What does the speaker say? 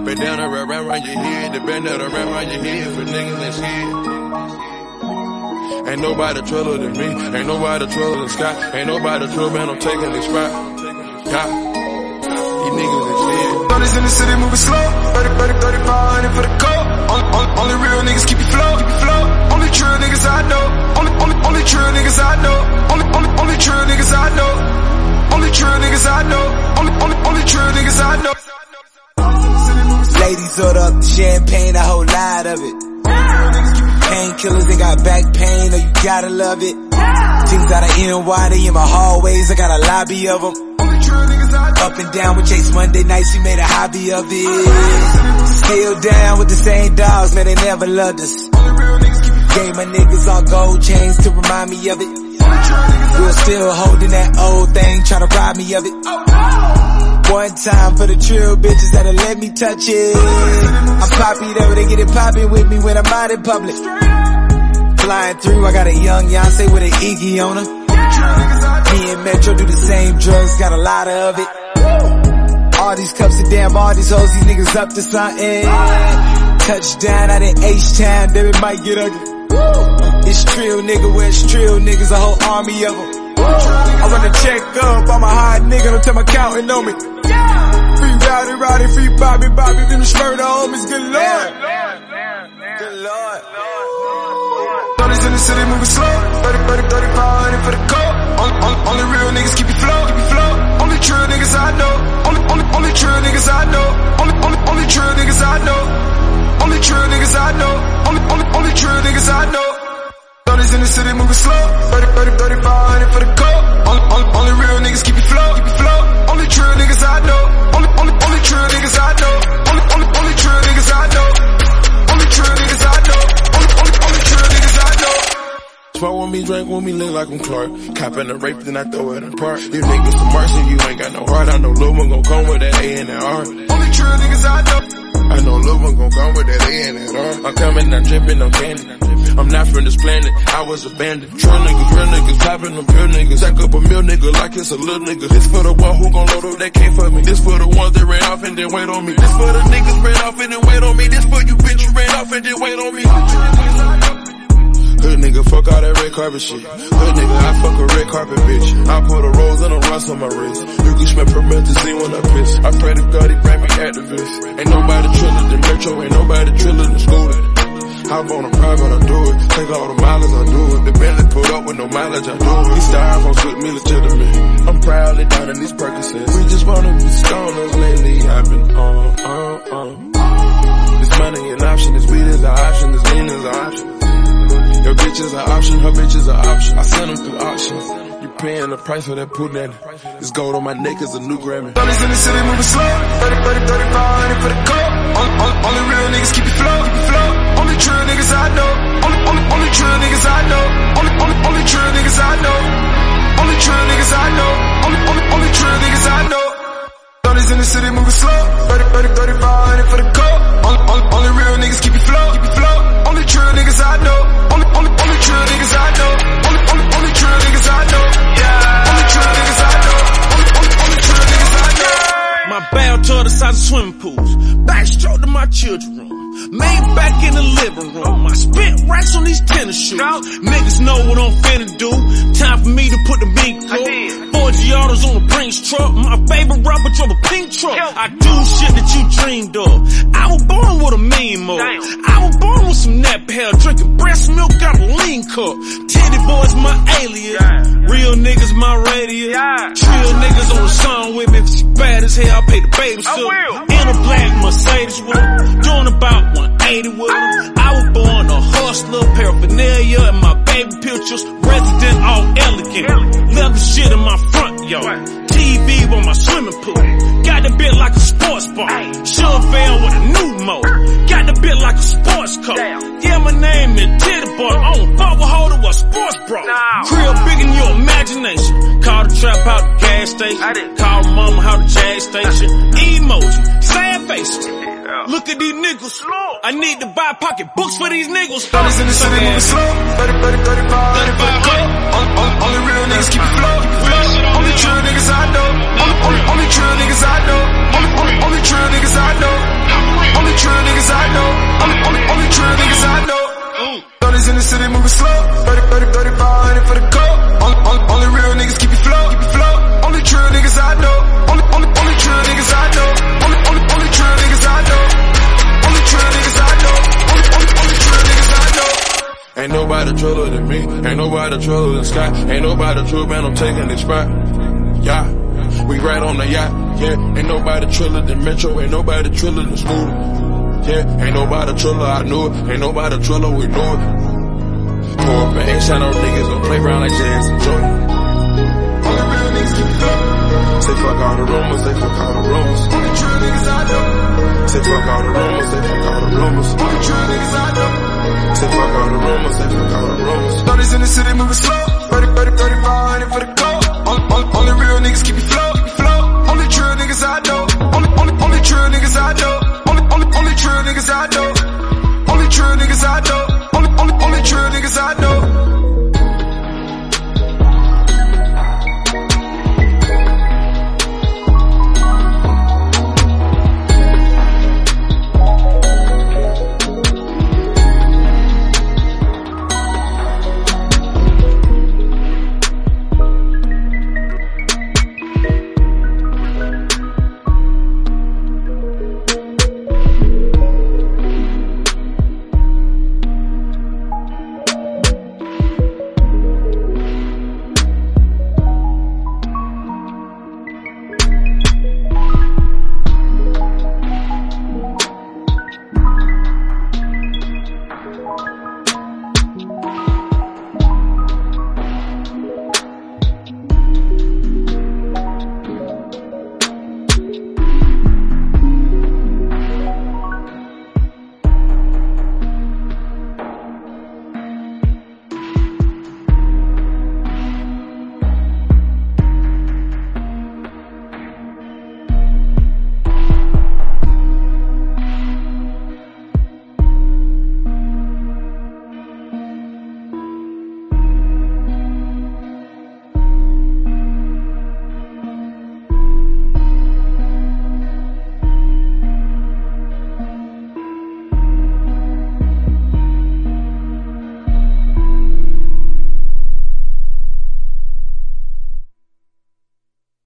Bandana wrap around your head, the bandana wrap around your head for niggas that's scared. Ain't nobody truller than me, ain't nobody truller than Scott, ain't nobody truller, man, I'm taking this spot. Yeah, these niggas is scared. Brothers in the city moving slow, 3500 for the coat. Only real niggas keep you flow. Only true niggas I know. Only true niggas I know. Only true niggas I know. Only true niggas I know. Only true niggas I know. Ladies order up the champagne, a whole lot of it. Painkillers, they got back pain, oh you gotta love it. Things out of NY, they in my hallways, I got a lobby of them. Up and down with Chase Monday nights, we made a hobby of it. Still down with the same dogs, man, they never loved us. Gave my niggas all gold chains to remind me of it. We're still holding that old thing, try to rob me of it. One time for the trill bitches that'll let me touch it. I'm poppy though, they get it poppin' with me when I'm out in public. Flying through, I got a young Beyonce with an Iggy on her. Me and Metro do the same drugs, got a lot of it. All these cups of damn, all these hoes, these niggas up to something. Touchdown out in H-Town, then it might get ugly. It's trill nigga, where it's trill niggas, a whole army of them. I run the check up, I'm a hot nigga, don't tell my accountant on me. Free Rowdy, free Bobby, then the Smurder homies, good lord. Good lord. Brothers in the city moving slow, 3500 for the coat. Only real niggas keep you flow. Only true niggas I know. Only true niggas I know. Only true niggas I know. Only true niggas I know. Only true niggas I know. Brothers in the city moving slow, 3500 for the coat. Only real niggas keep you flow. Only true niggas I know. Only true niggas I know. Only true niggas I know. Only true niggas I know. Only true niggas I know. Smoke with me, drink with me, look like I'm Clark. Copping a rape, then I throw it apart. You niggas some mercy, you ain't got no heart. I know Lil' one gon' come with that A and that R. Only true niggas I know. I know Lil' one gon' come with that A and that R. I'm coming, I'm drippin', I'm candy. I'm not from this planet, I was abandoned. True niggas, real niggas, poppin' them pure niggas. Stack up a meal nigga like it's a little nigga. This for the one who gon' load up that came for me. This for the ones that ran off and then wait on me. This for the niggas ran off and then wait on me. This for you bitch you ran off and then wait on me. Hood nigga, fuck all that red carpet shit. Hood nigga, I fuck a red carpet bitch. I put a rose and a rust on my wrist. You can smell promethazine when I piss. I pray to God he bring me activists. Ain't nobody triller than Metro, ain't nobody triller than Scooter. Hop on a private, I do it. Take all the mileage, I do it. The Bentley put up with no mileage, I do it. These styrofoams with me legitimate. I'm proudly down in these Percocets. We just wanna be stoners lately. I've been This money an option, this weed is an option, this lean is an option. Your bitch is an option, her bitch is an option. I send them through auction. You paying the price for that pudding. This gold on my neck is a new Grammy. Brothers in the city moving slow, 3500 for the coat. Only real niggas keep you flow. Only true niggas I know. Only true niggas I know. Only true niggas I know. Only true niggas I know. Only true niggas I know. Brothers in the city moving slow, 3500 for the coat. Only real niggas keep you flow. Only true niggas I know. Only true niggas I know. Only true niggas I know. Only true niggas I know. Only true niggas I know. My bathtub the size of swimming pools. Backstroke to my children's room. Made back in the living room. I spent racks on these tennis shoes. Niggas know what I'm finna do. Time for me to put the beat cool. 4 Giottos on a Brinks truck. My favorite rapper drove a pink truck. I do shit that you dreamed of. I was born with a mean mode. I was born with some nappy hair, drinking breast milk out a lean cup. Teddy boys my alias. Real niggas my radius. Trill niggas on the song with me. If she bad as hell, I pay the babysitter. In a black Mercedes with her. Doing about 180 with her. I was born a hustler, paraphernalia in my baby pictures. Resident all elegant. Leather shit in my front yard. TV on my swimming pool. Got the bit like a sports bar. Chevelle with a new mode. Got the bit like a sports car. Yeah, my name is Teddy Boy. I don't fuck with holder with sports bra. Crib big in your imagination. Call the trap out the gas station. Call mama out the jazz station. Emoji, sad faces. Look at these niggas. I need to buy pocket books for these niggas. Brothers in the city moving slow, 3500 for the coat. Only real niggas keep you flow. Only true niggas I know. Only true niggas I know. Only true niggas I know. nobody truller than me. Ain't nobody truller than Sky. Ain't nobody true, man, I'm taking this spot. Yeah, we right on the yacht. Yeah, ain't nobody truller than Metro. Ain't nobody truller than Smooth. Yeah, ain't nobody truller, I knew it. Ain't nobody truller, we knew it. Pour up and ain't shine on niggas gon' play around like Jazz and Jordan. All the real niggas keep it flowing. Say fuck all the rumors, they fuck all the rumors. Only true niggas I know. Say fuck all the rumors, they fuck all the rumors. Only true niggas I know. Say fuck all the rumors, they fuck all the rumors. Thought in the city moving slow. 30, 3500 for the coat. Only real niggas keep it flow.